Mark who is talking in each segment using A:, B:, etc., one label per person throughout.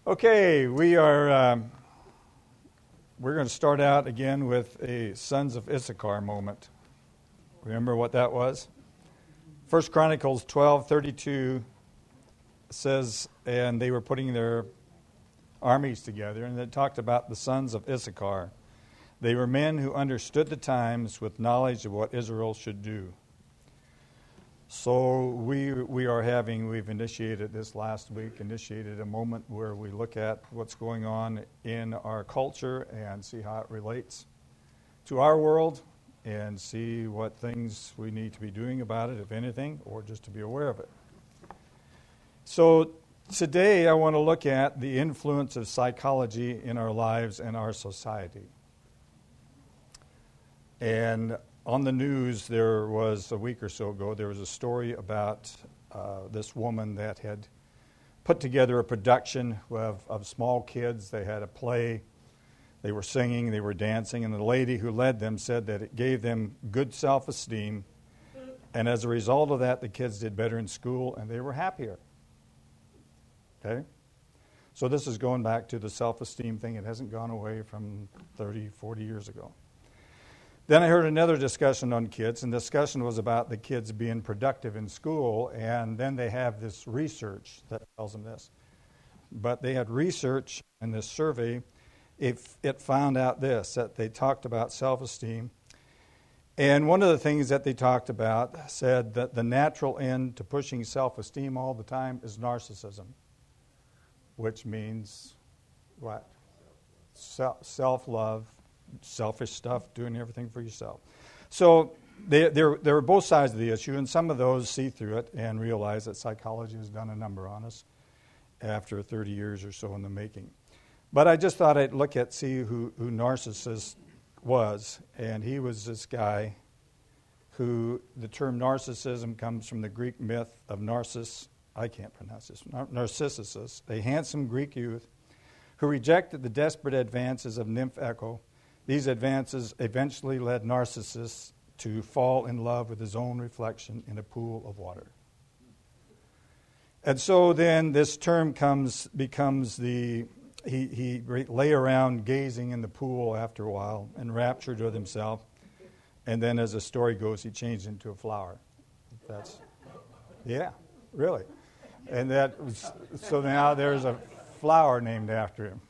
A: Okay, we're going to start out again with a Sons of Issachar moment. Remember what that was? 1 Chronicles 12:32 says, and they were putting their armies together, and it talked about the sons of Issachar. They were men who understood the times with knowledge of what Israel should do. So we've initiated this last week, a moment where we look at what's going on in our culture and see how it relates to our world and see what things we need to be doing about it, if anything, or just to be aware of it. So today I want to look at the influence of psychology in our lives and our society. And on the news, there was a week or so ago, there was a story about this woman that had put together a production of small kids. They had a play. They were singing, they were dancing, and the lady who led them said that it gave them good self-esteem. And as a result of that, the kids did better in school and they were happier. Okay? So this is going back to the self-esteem thing. It hasn't gone away from 30, 40 years ago. Then I heard another discussion on kids, and the discussion was about the kids being productive in school, and then they have this research that tells them this. But they had research in this survey, if it found out this, that they talked about self-esteem. And one of the things that they talked about said that the natural end to pushing self-esteem all the time is narcissism, which means what? Self-love. Selfish stuff, doing everything for yourself. So there were both sides of the issue, and some of those see through it and realize that psychology has done a number on us after 30 years or so in the making. But I just thought I'd see who Narcissus was, and he was this guy who, the term narcissism comes from the Greek myth of Narcissus, Narcissus, a handsome Greek youth who rejected the desperate advances of nymph Echo. These advances eventually led Narcissus to fall in love with his own reflection in a pool of water. And so then this term becomes he lay around gazing in the pool after a while, enraptured with himself, and then as the story goes, he changed into a flower. Yeah, really. And so now there's a flower named after him.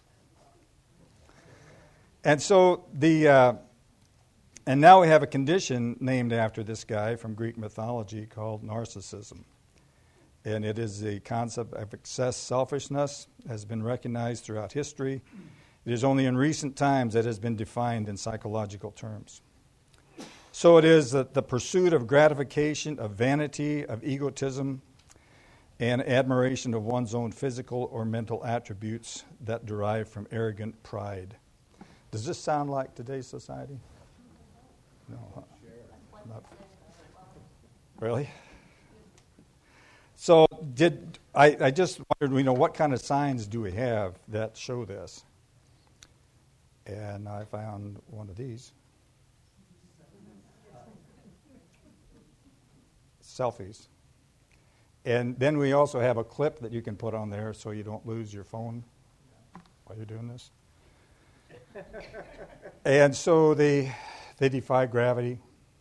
A: And so and now we have a condition named after this guy from Greek mythology called narcissism. And it is the concept of excess selfishness, has been recognized throughout history. It is only in recent times that it has been defined in psychological terms. So it is the pursuit of gratification, of vanity, of egotism, and admiration of one's own physical or mental attributes that derive from arrogant pride. Does this sound like today's society? No. Not really? So I just wondered, what kind of signs do we have that show this? And I found one of these. Selfies. And then we also have a clip that you can put on there so you don't lose your phone while you're doing this. And so they defy gravity.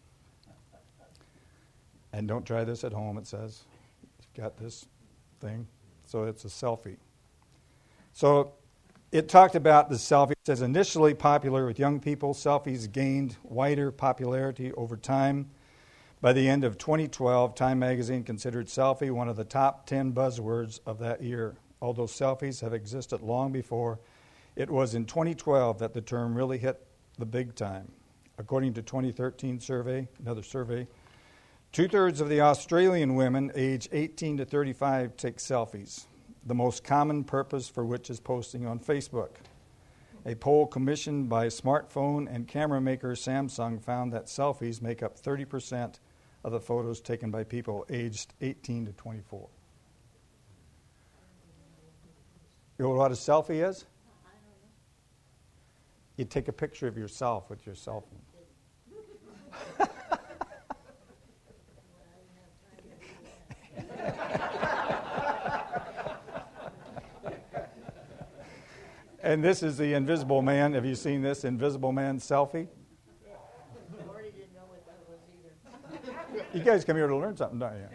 A: And don't try this at home, it says. You've got this thing. So it's a selfie. So it talked about the selfie. It says initially popular with young people, selfies gained wider popularity over time. By the end of 2012, Time magazine considered selfie one of the top 10 buzzwords of that year. Although selfies have existed long before, it was in 2012 that the term really hit the big time. According to 2013 survey, another survey, 2/3 of the Australian women aged 18 to 35 take selfies, the most common purpose for which is posting on Facebook. A poll commissioned by smartphone and camera maker Samsung found that selfies make up 30% of the photos taken by people aged 18 to 24. You know what a selfie is? You take a picture of yourself with your cell phone. And this is the Invisible Man. Have you seen this Invisible Man selfie?
B: Marty didn't know what that was either.
A: You guys come here to learn something, don't you?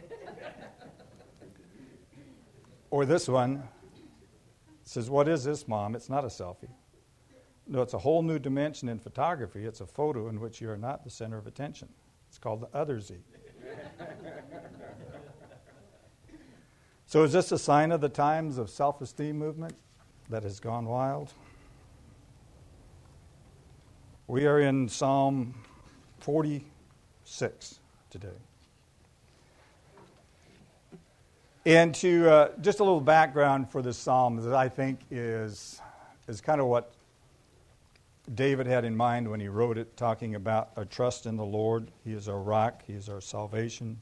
A: Or this one says, "What is this, Mom?" It's not a selfie. No, it's a whole new dimension in photography. It's a photo in which you are not the center of attention. It's called the othersy. So is this a sign of the times of self-esteem movement that has gone wild? We are in Psalm 46 today. And to just a little background for this psalm that I think is kind of what David had in mind when he wrote it, talking about our trust in the Lord. He is our rock. He is our salvation.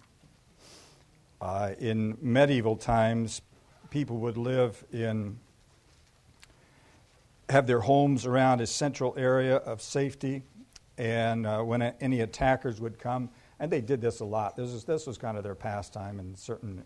A: In medieval times, people would have their homes around a central area of safety, and when any attackers would come, and they did this a lot. This was kind of their pastime in certain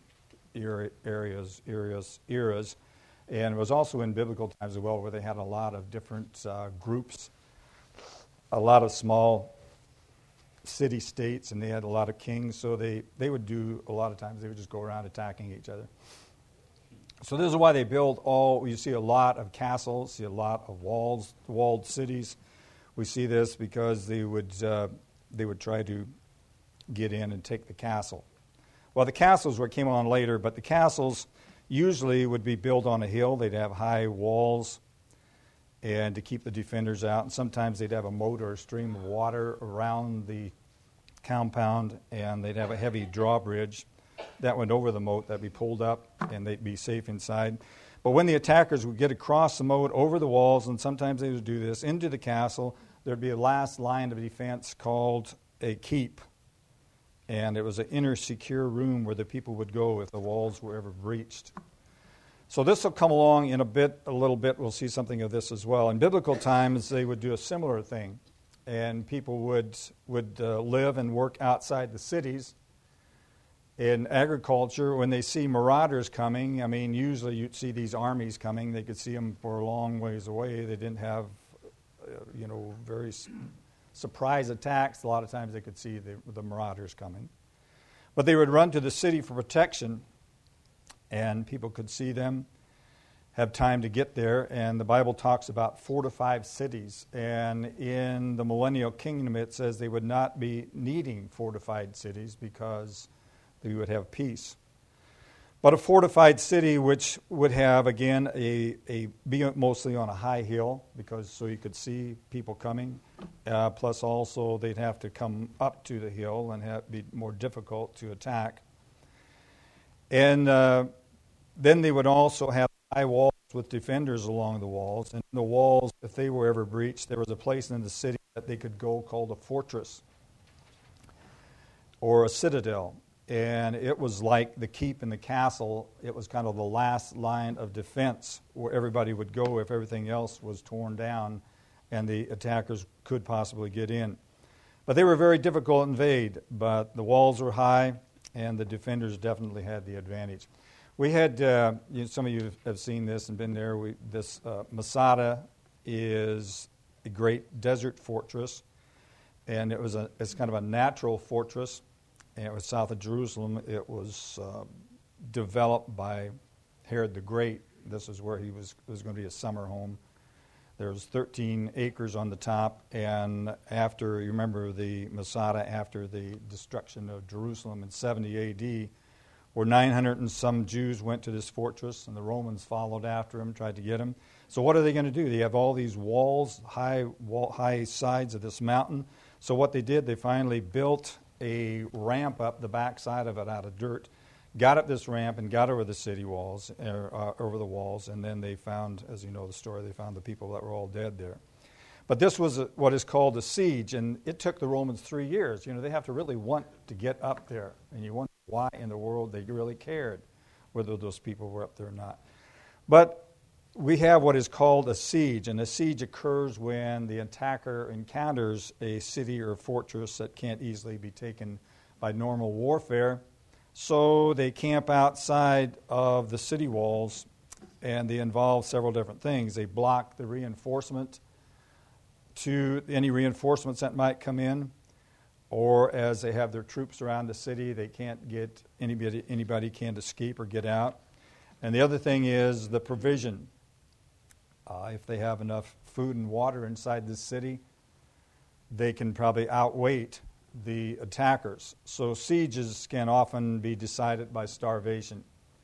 A: eras, and it was also in biblical times as well, where they had a lot of different groups, a lot of small city-states, and they had a lot of kings, so they would do, a lot of times, they would just go around attacking each other. So this is why they build you see a lot of castles, see a lot of walled cities. We see this because they would try to get in and take the castle. Well, the castles came on later, but the castles usually would be built on a hill. They'd have high walls and to keep the defenders out. And sometimes they'd have a moat or a stream of water around the compound, and they'd have a heavy drawbridge that went over the moat that'd be pulled up, and they'd be safe inside. But when the attackers would get across the moat, over the walls, and sometimes they would do this, into the castle, there'd be a last line of defense called a keep. And it was an inner secure room where the people would go if the walls were ever breached. So this will come along in a little bit. We'll see something of this as well. In biblical times, they would do a similar thing. And people would live and work outside the cities. In agriculture, when they see marauders coming, usually you'd see these armies coming. They could see them for a long ways away. They didn't have, very surprise attacks. A lot of times they could see the marauders coming. But they would run to the city for protection, and people could see them, have time to get there. And the Bible talks about fortified cities. And in the millennial kingdom, it says they would not be needing fortified cities because they would have peace. But a fortified city which would have, again, be mostly on a high hill, so you could see people coming. Plus also they'd have to come up to the hill and be more difficult to attack. And then they would also have high walls with defenders along the walls. And the walls, if they were ever breached, there was a place in the city that they could go called a fortress or a citadel. And it was like the keep in the castle. It was kind of the last line of defense where everybody would go if everything else was torn down and the attackers could possibly get in. But they were very difficult to invade, but the walls were high and the defenders definitely had the advantage. We had, some of you have seen this and been there, Masada is a great desert fortress, and it's kind of a natural fortress. And it was south of Jerusalem. It was developed by Herod the Great. This is where it was going to be a summer home. There was 13 acres on the top, and after, you remember the Masada, after the destruction of Jerusalem in 70 A.D., where 900 and some Jews went to this fortress, and the Romans followed after them, tried to get them. So what are they going to do? They have all these walls, high sides of this mountain. So what they did, they finally built a ramp up the backside of it out of dirt, got up this ramp and got over the city walls, over the walls, and then they found, as you know the story, they found the people that were all dead there. But this was what is called a siege, and it took the Romans 3 years. They have to really want to get up there, and you wonder why in the world they really cared whether those people were up there or not. But we have what is called a siege, and a siege occurs when the attacker encounters a city or fortress that can't easily be taken by normal warfare. So they camp outside of the city walls and they involve several different things. They block the reinforcement to any reinforcements that might come in, or as they have their troops around the city, they can't get anybody can't escape or get out. And the other thing is the provision. If they have enough food and water inside the city, they can probably outweight the attackers. So sieges can often be decided by starvation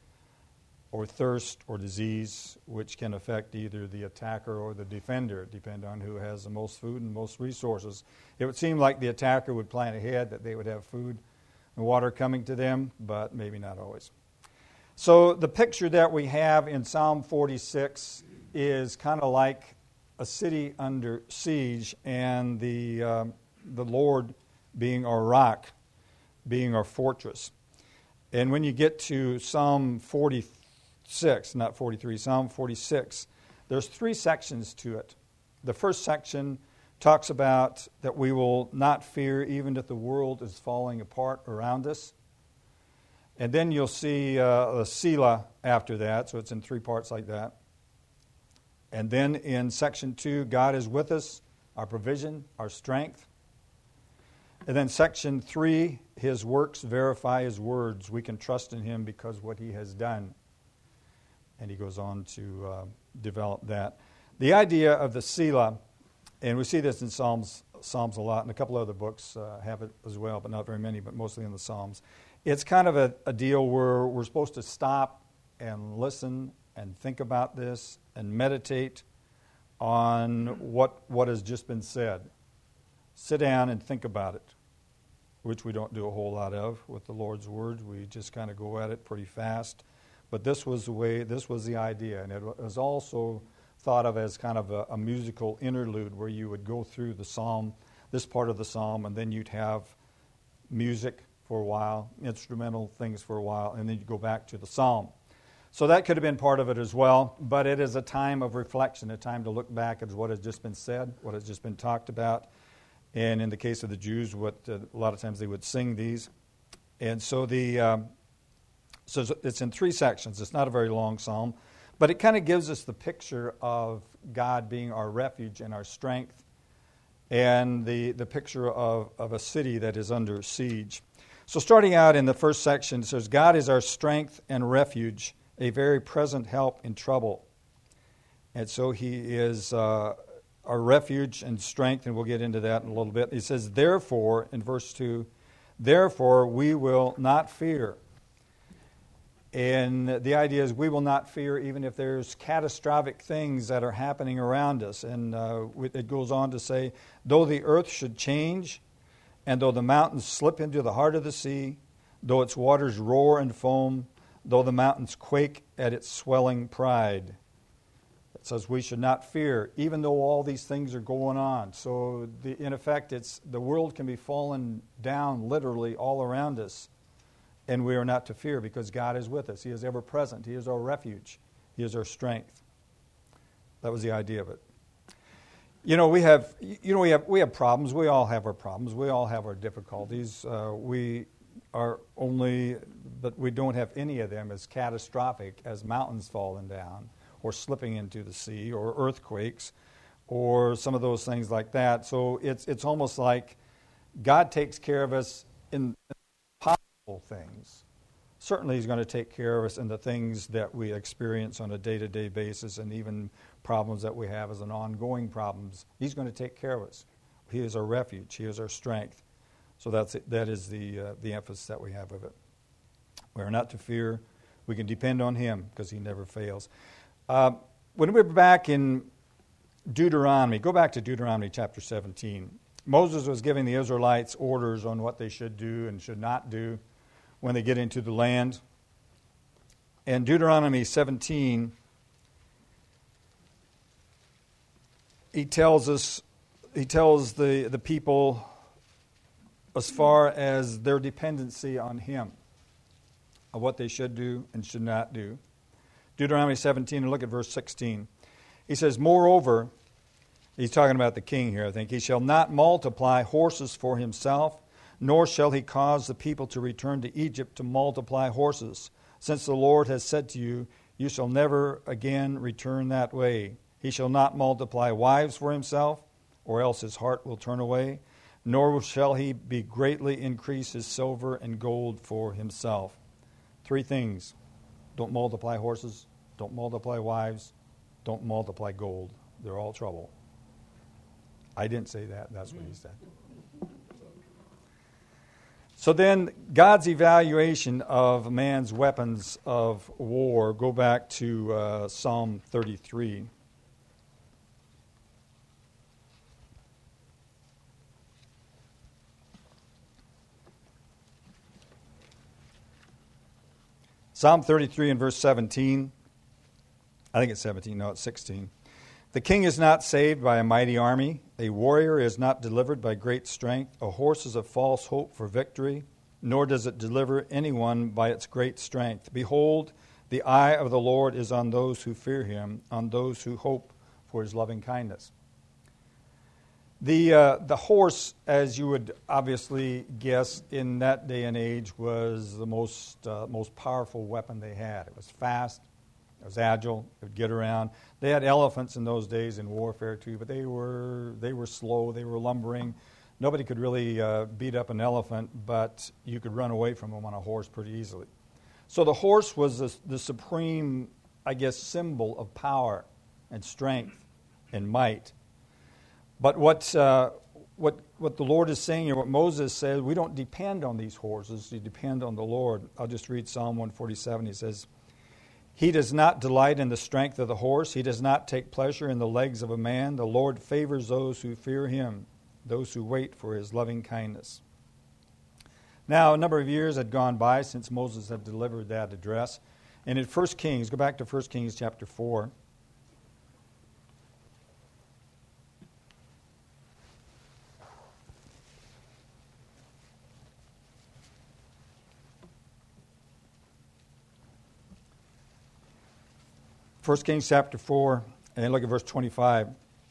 A: or thirst or disease, which can affect either the attacker or the defender, depending on who has the most food and most resources. It would seem like the attacker would plan ahead that they would have food and water coming to them, but maybe not always. So the picture that we have in Psalm 46 is kind of like a city under siege, and the Lord being our rock, being our fortress. And when you get to Psalm 46, not 43, Psalm 46, there's 3 sections to it. The first section talks about that we will not fear even if the world is falling apart around us. And then you'll see a Selah after that, so it's in 3 parts like that. And then in section 2, God is with us, our provision, our strength. And then section 3, His works verify His words. We can trust in Him because what He has done. And he goes on to develop that. The idea of the Selah, and we see this in Psalms a lot, and a couple other books have it as well, but not very many, but mostly in the Psalms. It's kind of a deal where we're supposed to stop and listen and think about this and meditate on what has just been said. Sit down and think about it, which we don't do a whole lot of with the Lord's Word. We just kind of go at it pretty fast. But this was the idea, and it was also thought of as kind of a musical interlude where you would go through the psalm, this part of the psalm, and then you'd have music for a while, instrumental things for a while, and then you go back to the psalm. So that could have been part of it as well, but it is a time of reflection, a time to look back at what has just been said, what has just been talked about. And in the case of the Jews, a lot of times they would sing these. And so so it's in 3 sections. It's not a very long psalm, but it kind of gives us the picture of God being our refuge and our strength, and the picture of a city that is under siege. So starting out in the first section, it says, God is our strength and refuge, a very present help in trouble. And so He is our refuge and strength, and we'll get into that in a little bit. He says, therefore, in verse 2, therefore we will not fear. And the idea is we will not fear even if there's catastrophic things that are happening around us. And it goes on to say, though the earth should change, and though the mountains slip into the heart of the sea, though its waters roar and foam, though the mountains quake at its swelling pride. It says we should not fear, even though all these things are going on. So in effect, the world can be falling down literally all around us. And we are not to fear because God is with us. He is ever present. He is our refuge. He is our strength. That was the idea of it. We have problems. We all have our problems. We all have our difficulties. But we don't have any of them as catastrophic as mountains falling down or slipping into the sea or earthquakes or some of those things like that. So it's almost like God takes care of us in things. Certainly He's going to take care of us in the things that we experience on a day-to-day basis, and even problems that we have as an ongoing problems. He's going to take care of us. He is our refuge. He is our strength. So that is the emphasis that we have of it. We are not to fear. We can depend on Him because He never fails. When we're back in Deuteronomy, go back to Deuteronomy chapter 17. Moses was giving the Israelites orders on what they should do and should not do when they get into the land. In Deuteronomy 17, he tells the people as far as their dependency on Him, of what they should do and should not do. Deuteronomy 17, and look at verse 16. He says, moreover, he's talking about the king here, I think, he shall not multiply horses for himself, nor shall he cause the people to return to Egypt to multiply horses, since the Lord has said to you, You shall never again return that way. He shall not multiply wives for himself, or else his heart will turn away, nor shall he be greatly increase his silver and gold for himself. 3 things. Don't multiply horses, don't multiply wives, don't multiply gold. They're all trouble. I didn't say that. That's what he said. So then, God's evaluation of man's weapons of war, go back to Psalm 33. Psalm 33 and verse 17. I think it's 17. No, it's 16. The king is not saved by a mighty army. A warrior is not delivered by great strength. A horse is a false hope for victory, nor does it deliver anyone by its great strength. Behold, the eye of the Lord is on those who fear him, on those who hope for his loving kindness. The horse, as you would obviously guess, in that day and age was the most powerful weapon they had. It was fast. It was agile. It would get around. They had elephants in those days in warfare too, but they were slow. They were lumbering. Nobody could really beat up an elephant, but you could run away from them on a horse pretty easily. So the horse was the supreme, I guess, symbol of power and strength and might. But what the Lord is saying here, what Moses says, we don't depend on these horses. We depend on the Lord. I'll just read Psalm 147. He says, He does not delight in the strength of the horse. He does not take pleasure in the legs of a man. The Lord favors those who fear him, those who wait for his loving kindness. Now, a number of years had gone by since Moses had delivered that address. And in 1 Kings, go back to 1 Kings chapter 4. 1 Kings chapter 4, and look at verse 25.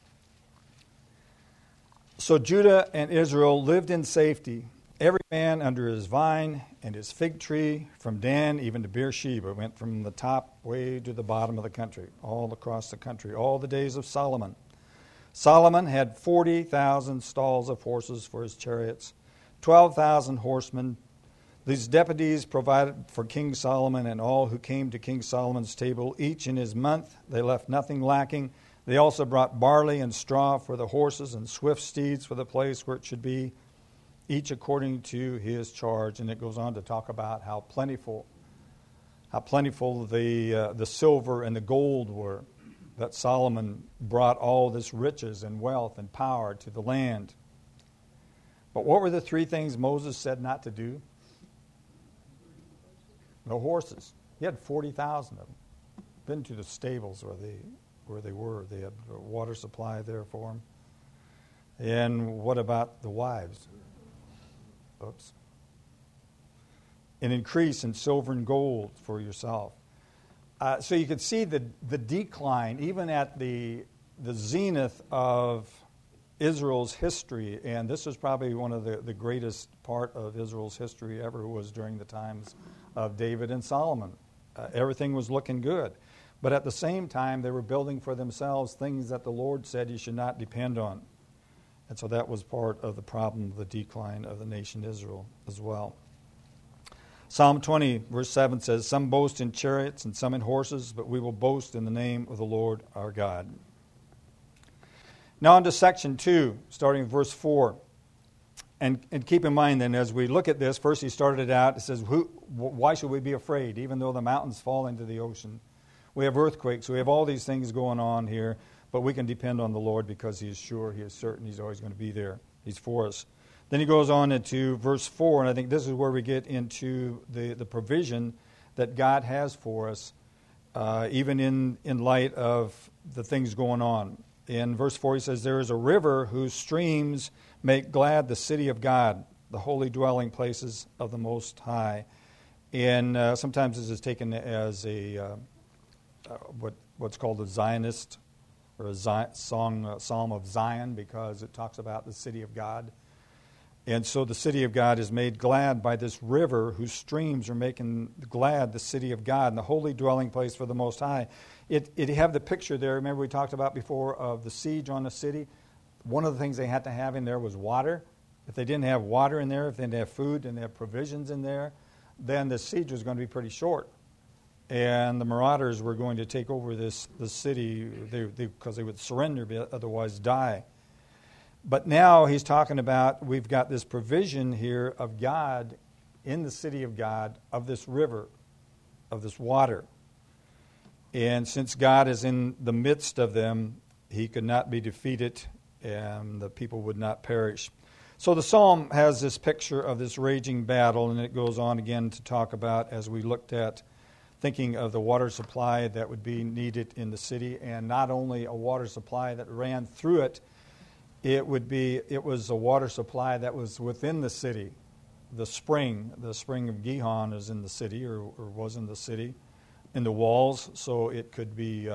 A: So Judah and Israel lived in safety, every man under his vine and his fig tree, from Dan even to Beersheba. It went from the top way to the bottom of the country, all across the country, all the days of Solomon. Solomon had 40,000 stalls of horses for his chariots, 12,000 horsemen. These deputies provided for King Solomon and all who came to King Solomon's table, each in his month. They left nothing lacking. They also brought barley and straw for the horses and swift steeds for the place where it should be, each according to his charge. And it goes on to talk about how plentiful the silver and the gold were, that Solomon brought all this riches and wealth and power to the land. But what were the 3 things Moses said not to do? No horses. He had 40,000 of them. Been to the stables where they were. They had a water supply there for them. And what about the wives? Oops. An increase in silver and gold for yourself. So you could see the decline, even at the zenith of Israel's history, and this is probably one of the greatest part of Israel's history ever, was during the times of David and Solomon. Everything was looking good. But at the same time, they were building for themselves things that the Lord said you should not depend on. And so that was part of the problem of the decline of the nation Israel as well. Psalm 20, verse 7 says, Some boast in chariots and some in horses, but we will boast in the name of the Lord our God. Now on to section 2, starting in verse 4. And keep in mind then, as we look at this, first he started it out, it says, why should we be afraid, even though the mountains fall into the ocean? We have earthquakes, we have all these things going on here, but we can depend on the Lord because he is sure, he is certain, he's always going to be there. He's for us. Then he goes on into verse 4, and I think this is where we get into the provision that God has for us, even in light of the things going on. In verse 4 he says, There is a river whose streams make glad the city of God, the holy dwelling places of the Most High. And sometimes this is taken as a what's called a Zionist or a psalm of Zion, because it talks about the city of God. And so the city of God is made glad by this river whose streams are making glad the city of God and the holy dwelling place for the Most High. It have the picture there, remember we talked about before, of the siege on the city. One of the things they had to have in there was water. If they didn't have water in there, if they didn't have food, didn't have provisions in there, then the siege was going to be pretty short. And the marauders were going to take over the city because they would surrender, otherwise die. But now he's talking about we've got this provision here of God in the city of God, of this river, of this water. And since God is in the midst of them, he could not be defeated and the people would not perish. So the psalm has this picture of this raging battle, and it goes on again to talk about, as we looked at, thinking of the water supply that would be needed in the city, and not only a water supply that ran through it, it was a water supply that was within the city. The spring of Gihon is in the city, or was in the city, in the walls, so it could be,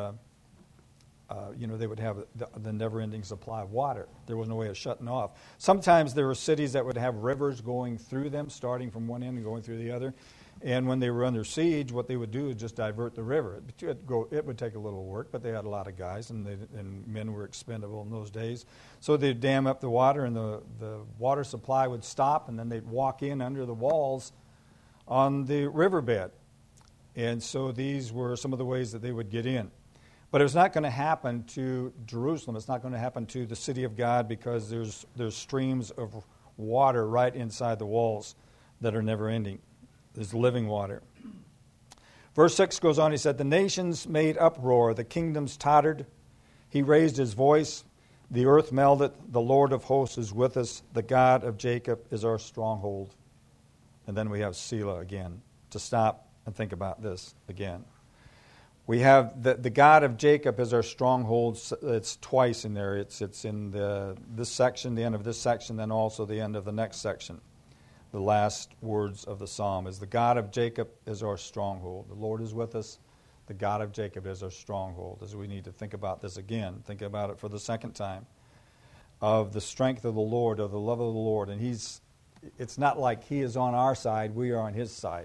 A: they would have the never-ending supply of water. There was no way of shutting off. Sometimes there were cities that would have rivers going through them, starting from one end and going through the other. And when they were under siege, what they would do is just divert the river. It would take a little work, but they had a lot of guys, and men were expendable in those days. So they'd dam up the water, and the water supply would stop, and then they'd walk in under the walls on the riverbed. And so these were some of the ways that they would get in. But it's not going to happen to Jerusalem. It's not going to happen to the city of God, because there's streams of water right inside the walls that are never ending. There's living water. Verse 6 goes on, he said, the nations made uproar, the kingdoms tottered. He raised his voice, the earth melted, the Lord of hosts is with us, the God of Jacob is our stronghold. And then we have Selah again, to stop and think about this again. We have the God of Jacob is our stronghold. It's twice in there. It's in this section, the end of this section, then also the end of the next section. The last words of the psalm is the God of Jacob is our stronghold. The Lord is with us. The God of Jacob is our stronghold. As we need to think about this again, think about it for the second time, of the strength of the Lord, of the love of the Lord. And it's not like he is on our side, we are on his side.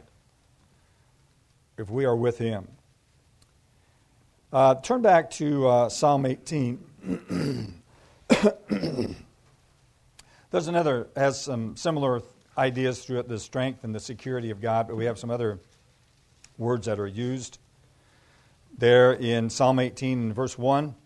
A: If we are with him. Turn back to Psalm 18. There's another, has some similar ideas through it, the strength and the security of God, but we have some other words that are used there in Psalm 18, verse 1.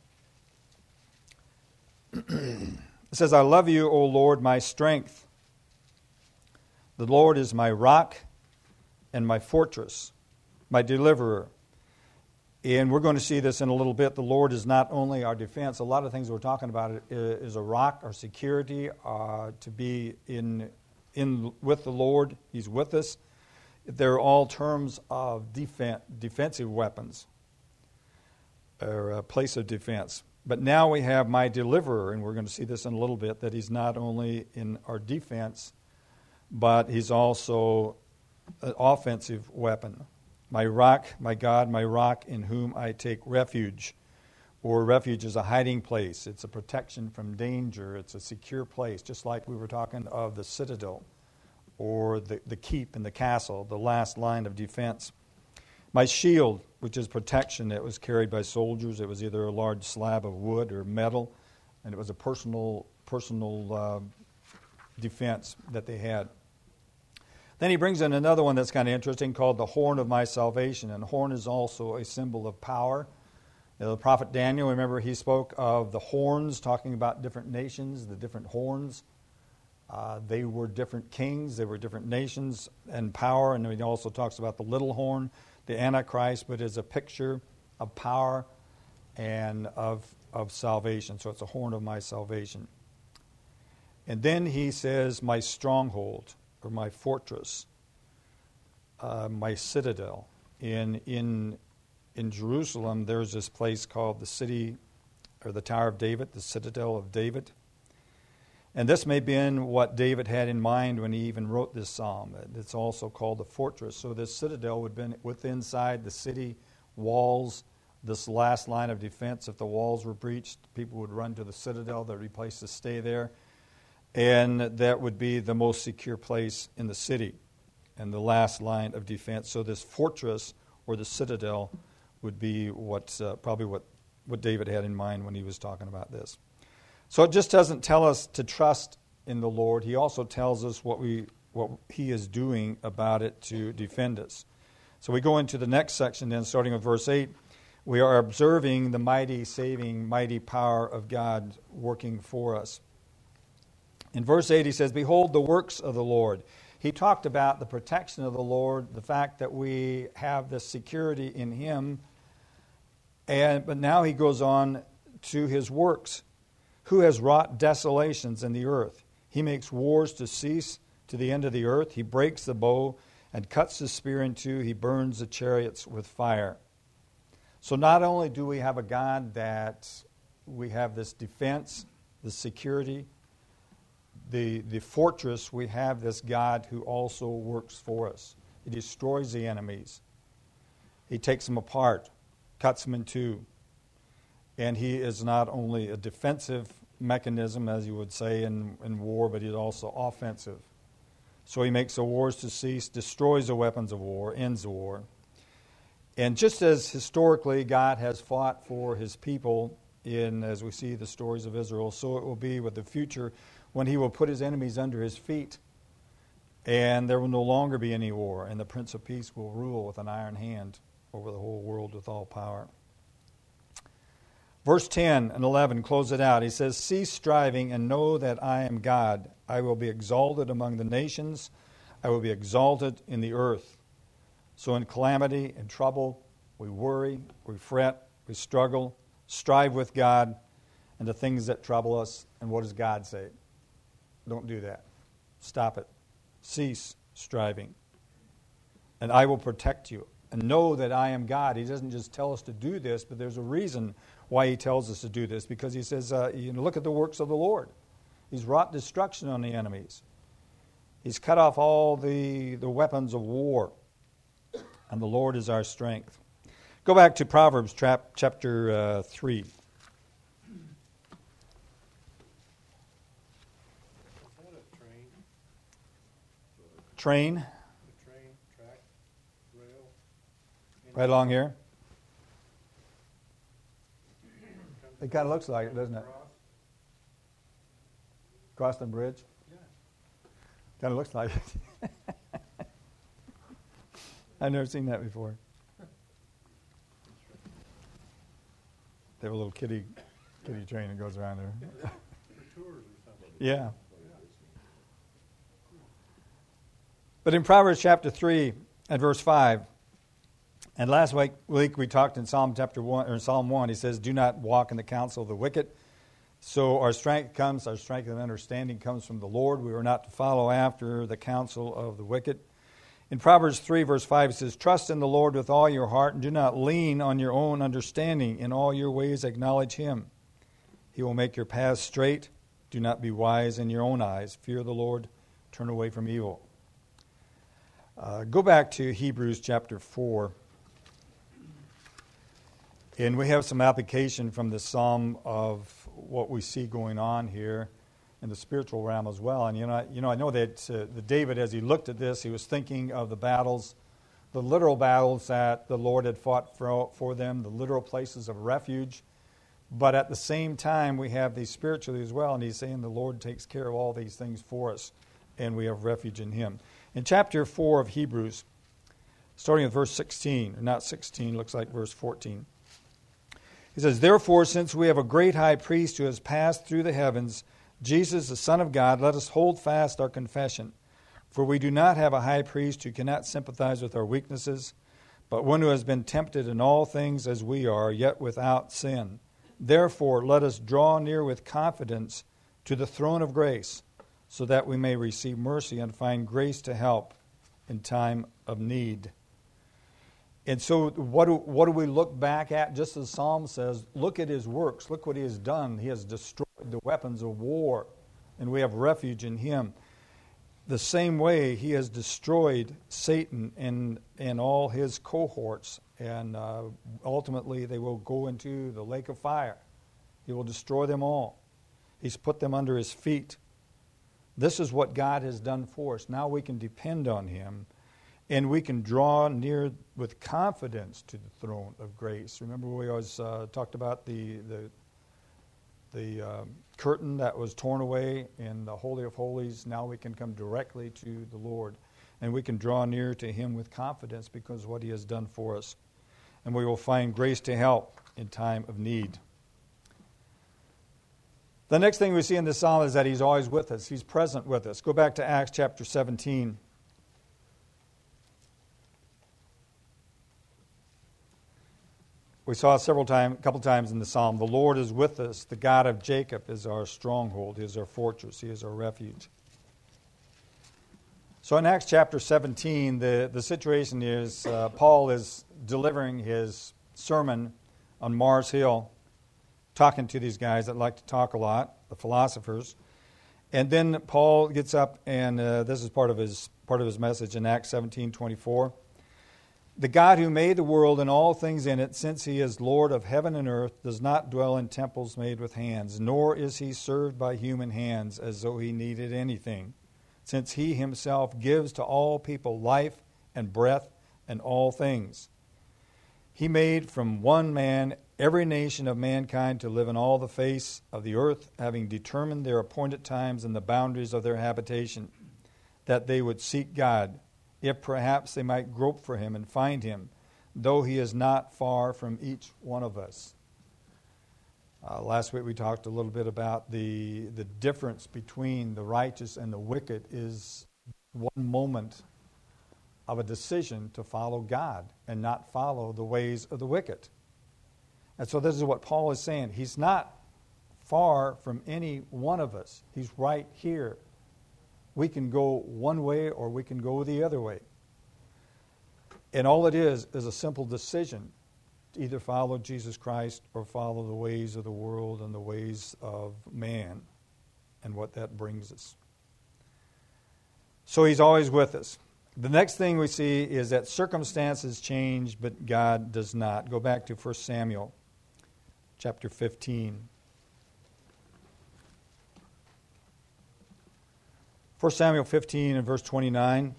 A: It says, I love you, O Lord, my strength. The Lord is my rock and my fortress, my deliverer. And we're going to see this in a little bit. The Lord is not only our defense. A lot of things we're talking about is a rock, our security, to be in with the Lord. He's with us. They're all terms of defensive weapons, or a place of defense. But now we have my deliverer, and we're going to see this in a little bit, that he's not only in our defense, but he's also an offensive weapon. My rock, my God, my rock in whom I take refuge. Or refuge is a hiding place. It's a protection from danger. It's a secure place, just like we were talking of the citadel or the keep in the castle, the last line of defense. My shield, which is protection that was carried by soldiers. It was either a large slab of wood or metal, and it was a personal defense that they had. Then he brings in another one that's kind of interesting called the horn of my salvation. And horn is also a symbol of power. The prophet Daniel, remember, he spoke of the horns, talking about different nations, the different horns. They were different kings, they were different nations and power. And he also talks about the little horn, the Antichrist, but is a picture of power and of salvation. So it's a horn of my salvation. And then he says, my stronghold, or my fortress, my citadel. In Jerusalem, there's this place called the city, or the Tower of David, the citadel of David. And this may have been what David had in mind when he even wrote this psalm. It's also called the fortress. So this citadel would have been within inside the city walls, this last line of defense. If the walls were breached, people would run to the citadel. There'd be a place to stay there. And that would be the most secure place in the city and the last line of defense. So this fortress or the citadel would be probably what David had in mind when he was talking about this. So it just doesn't tell us to trust in the Lord. He also tells us what he is doing about it to defend us. So we go into the next section then, starting with verse 8. We are observing the mighty, saving, mighty power of God working for us. In verse 8 he says, "Behold the works of the Lord." He talked about the protection of the Lord, the fact that we have this security in Him. But now he goes on to His works. "Who has wrought desolations in the earth? He makes wars to cease to the end of the earth. He breaks the bow and cuts the spear in two. He burns the chariots with fire." So not only do we have a God that we have this defense, the security, the fortress, we have this God who also works for us. He destroys the enemies. He takes them apart, cuts them in two. And He is not only a defensive mechanism, as you would say in war, but He's also offensive. So He makes the wars to cease, destroys the weapons of war, ends the war. And just as historically God has fought for His people as we see the stories of Israel, so it will be with the future when He will put His enemies under His feet, and there will no longer be any war, and the Prince of Peace will rule with an iron hand over the whole world with all power. Verse 10 and 11 close it out. He says, "Cease striving and know that I am God. I will be exalted among the nations. I will be exalted in the earth." So in calamity and trouble, we worry, we fret, we struggle, strive with God and the things that trouble us. And what does God say? Don't do that. Stop it. Cease striving. And I will protect you. And know that I am God. He doesn't just tell us to do this, but there's a reason why He tells us to do this. Because He says, look at the works of the Lord. He's wrought destruction on the enemies. He's cut off all the weapons of war. And the Lord is our strength. Go back to Proverbs chapter 3. Train.
C: Track, rail.
A: Right along here. It kind of looks like it, doesn't it? Cross the bridge?
C: Yeah.
A: Kind of looks like it. I've never seen that before. They have a little kiddie train that goes around there.
C: For tours or something.
A: Yeah. But in Proverbs chapter 3 and verse 5, and last week we talked in Psalm 1, he says, "Do not walk in the counsel of the wicked." So our strength and understanding comes from the Lord. We are not to follow after the counsel of the wicked. In Proverbs 3 verse 5 it says, "Trust in the Lord with all your heart and do not lean on your own understanding. In all your ways acknowledge Him. He will make your paths straight. Do not be wise in your own eyes. Fear the Lord. Turn away from evil." Go back to Hebrews chapter 4. And we have some application from the psalm of what we see going on here in the spiritual realm as well. And I know that David, as he looked at this, he was thinking of the battles, the literal battles that the Lord had fought for them, the literal places of refuge. But at the same time, we have these spiritually as well. And he's saying the Lord takes care of all these things for us, and we have refuge in Him. In chapter 4 of Hebrews, starting at verse 16, or not 16, looks like verse 14. He says, "Therefore, since we have a great high priest who has passed through the heavens, Jesus, the Son of God, let us hold fast our confession. For we do not have a high priest who cannot sympathize with our weaknesses, but one who has been tempted in all things as we are, yet without sin. Therefore, let us draw near with confidence to the throne of grace, so that we may receive mercy and find grace to help in time of need." And so what do we look back at? Just as Psalm says, look at His works. Look what He has done. He has destroyed the weapons of war, and we have refuge in Him. The same way He has destroyed Satan and all his cohorts, and ultimately they will go into the lake of fire. He will destroy them all. He's put them under His feet. This is what God has done for us. Now we can depend on Him, and we can draw near with confidence to the throne of grace. Remember we always talked about the curtain that was torn away in the Holy of Holies. Now we can come directly to the Lord, and we can draw near to Him with confidence because of what He has done for us. And we will find grace to help in time of need. The next thing we see in this psalm is that He's always with us. He's present with us. Go back to Acts chapter 17. We saw a couple times in the psalm, the Lord is with us. The God of Jacob is our stronghold. He is our fortress. He is our refuge. So in Acts chapter 17, the situation is Paul is delivering his sermon on Mars Hill, talking to these guys that like to talk a lot, the philosophers. And then Paul gets up, and this is part of his message in Acts 17:24. The God who made the world and all things in it, since He is Lord of heaven and earth, does not dwell in temples made with hands, nor is He served by human hands as though He needed anything, since He Himself gives to all people life and breath and all things. He made from one man every nation of mankind to live in all the face of the earth, having determined their appointed times and the boundaries of their habitation, that they would seek God, if perhaps they might grope for Him and find Him, though He is not far from each one of us. Last week we talked a little bit about the difference between the righteous and the wicked is one moment of a decision to follow God and not follow the ways of the wicked. And so this is what Paul is saying. He's not far from any one of us. He's right here. We can go one way or we can go the other way. And all it is a simple decision to either follow Jesus Christ or follow the ways of the world and the ways of man and what that brings us. So He's always with us. The next thing we see is that circumstances change, but God does not. Go back to 1 Samuel chapter 15. 1 Samuel 15 and verse 29.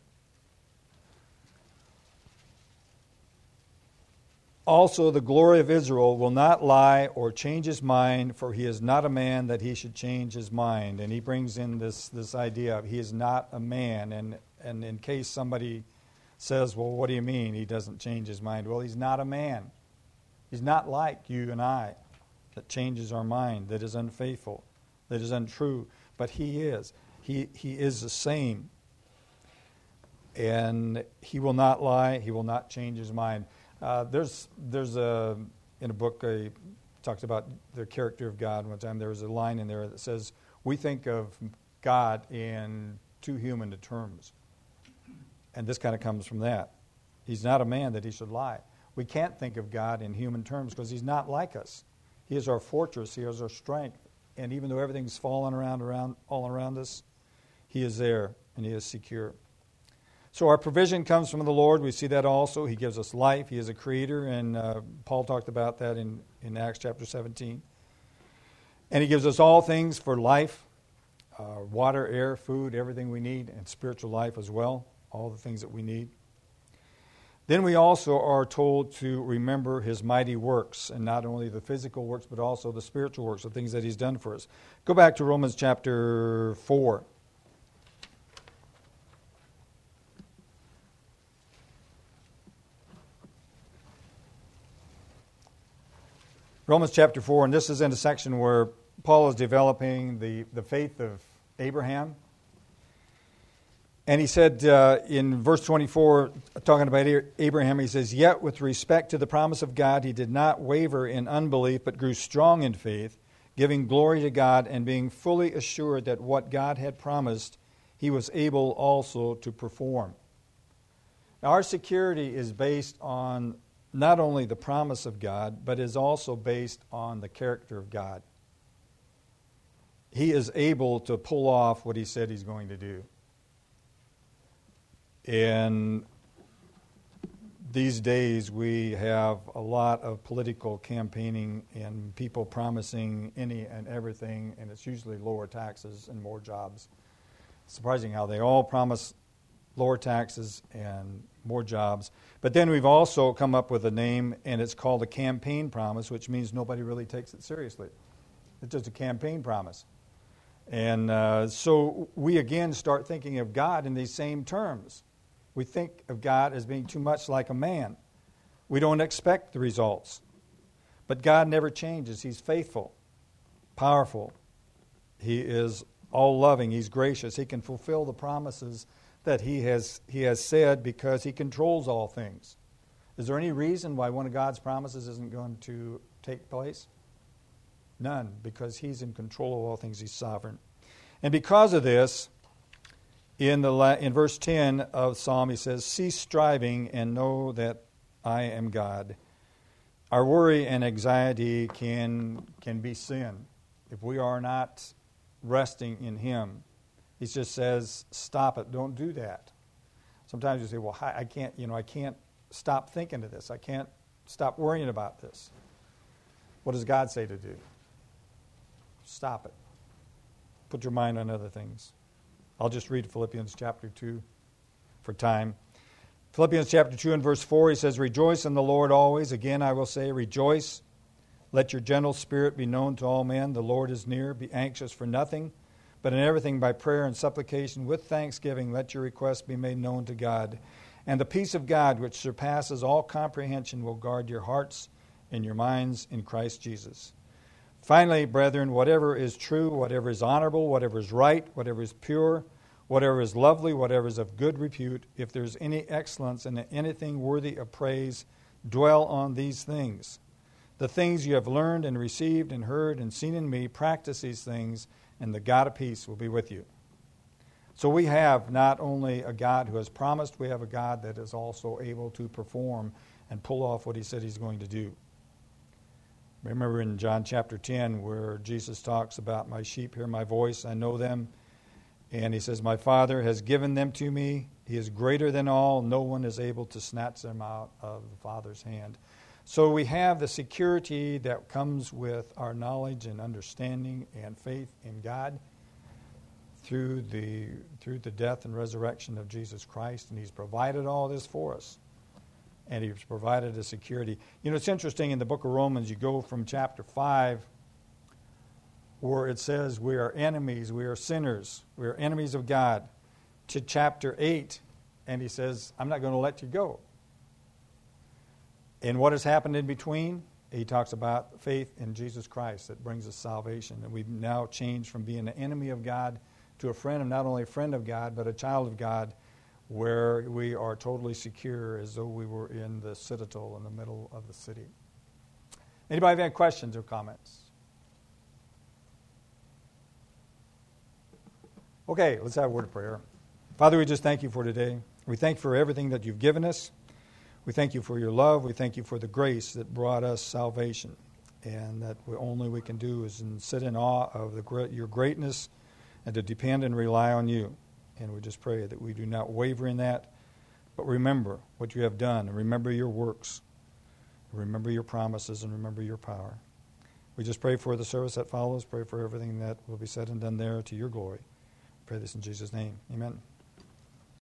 A: Also, the glory of Israel will not lie or change his mind, for he is not a man that he should change his mind. And he brings in this idea of he is not a man. And in case somebody says, well, what do you mean he doesn't change his mind? Well, he's not a man. He's not like you and I that changes our mind, that is unfaithful, that is untrue. But he is. He is the same. And he will not lie. He will not change his mind. There's in a book I talked about the character of God one time. There was a line in there that says, we think of God in too human terms. And this kind of comes from that. He's not a man that he should lie. We can't think of God in human terms because he's not like us. He is our fortress. He is our strength. And even though everything's falling all around us, he is there and he is secure. So our provision comes from the Lord. We see that also. He gives us life. He is a creator, and Paul talked about that in Acts chapter 17. And he gives us all things for life, water, air, food, everything we need, and spiritual life as well, all the things that we need. Then we also are told to remember his mighty works, and not only the physical works, but also the spiritual works, the things that he's done for us. Go back to Romans chapter 4. Romans chapter 4, and this is in a section where Paul is developing the faith of Abraham. And he said in verse 24, talking about Abraham, he says, "Yet with respect to the promise of God, he did not waver in unbelief, but grew strong in faith, giving glory to God and being fully assured that what God had promised, he was able also to perform." Now, our security is based on not only the promise of God, but is also based on the character of God. He is able to pull off what he said he's going to do. And these days we have a lot of political campaigning and people promising any and everything, and it's usually lower taxes and more jobs Surprising how they all promise lower taxes and more jobs. But then we've also come up with a name, and it's called a campaign promise, which means nobody really takes it seriously. It's just a campaign promise. And so we again start thinking of God in these same terms. We think of God as being too much like a man. We don't expect the results. But God never changes. He's faithful, powerful. He is all-loving. He's gracious. He can fulfill the promises that He has said because He controls all things. Is there any reason why one of God's promises isn't going to take place? None, because He's in control of all things. He's sovereign. And because of this, in verse 10 of Psalm, he says, "Cease striving and know that I am God." Our worry and anxiety can be sin if we are not resting in Him. He just says, stop it. Don't do that. Sometimes you say, well, I can't stop thinking of this. I can't stop worrying about this. What does God say to do? Stop it. Put your mind on other things. I'll just read Philippians chapter 2 for time. Philippians chapter 2 and verse 4, he says, "Rejoice in the Lord always. Again, I will say, rejoice. Let your gentle spirit be known to all men. The Lord is near. Be anxious for nothing, but in everything by prayer and supplication with thanksgiving let your requests be made known to God. And the peace of God, which surpasses all comprehension, will guard your hearts and your minds in Christ Jesus. Finally, brethren, whatever is true, whatever is honorable, whatever is right, whatever is pure, whatever is lovely, whatever is of good repute, if there is any excellence and anything worthy of praise, dwell on these things. The things you have learned and received and heard and seen in me, practice these things, and the God of peace will be with you." So we have not only a God who has promised, we have a God that is also able to perform and pull off what He said He's going to do. Remember in John chapter 10 where Jesus talks about, "My sheep hear my voice, I know them." And He says, "My Father has given them to me. He is greater than all. No one is able to snatch them out of the Father's hand." So we have the security that comes with our knowledge and understanding and faith in God through the death and resurrection of Jesus Christ. And He's provided all this for us. And He's provided a security. You know, it's interesting in the book of Romans, you go from chapter 5 where it says we are enemies, we are sinners, we are enemies of God, to chapter 8, and he says, I'm not going to let you go. And what has happened in between? He talks about faith in Jesus Christ that brings us salvation. And we've now changed from being an enemy of God to a friend, and not only a friend of God, but a child of God, where we are totally secure as though we were in the citadel in the middle of the city. Anybody have any questions or comments? Okay, let's have a word of prayer. Father, we just thank You for today. We thank You for everything that You've given us. We thank You for Your love. We thank You for the grace that brought us salvation. And that only we can do is sit in awe of Your greatness and to depend and rely on You. And we just pray that we do not waver in that, but remember what You have done, and remember Your works, remember Your promises, and remember Your power. We just pray for the service that follows, pray for everything that will be said and done there to Your glory. We pray this in Jesus' name. Amen.